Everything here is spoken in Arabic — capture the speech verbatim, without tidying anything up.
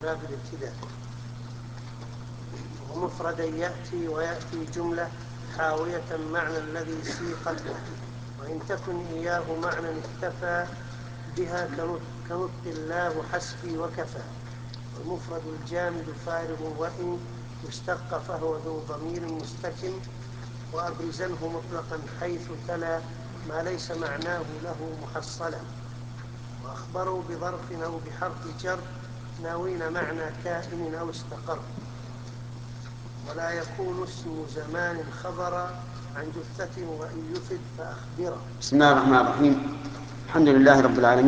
باب الابتداء. ومفردا يأتي ويأتي جملة حاوية معنى الذي سيقت له، وإن تكن إياه معنى اكتفى بها كنطق الله حسبي وكفى. والمفرد الجامد فارغ وإن مشتق فهو ذو ضمير مستتم، وأبرزنه مطلقا حيث تلا ما ليس معناه له محصلا. وأخبروا بظرف أو بحرف جر ناوين معنى كائن أو استقر، ولا يكون اسم زمان خبرا عن جثة وإن يفد فأخبرا. بسم الله الرحمن الرحيم. الحمد لله رب العالمين.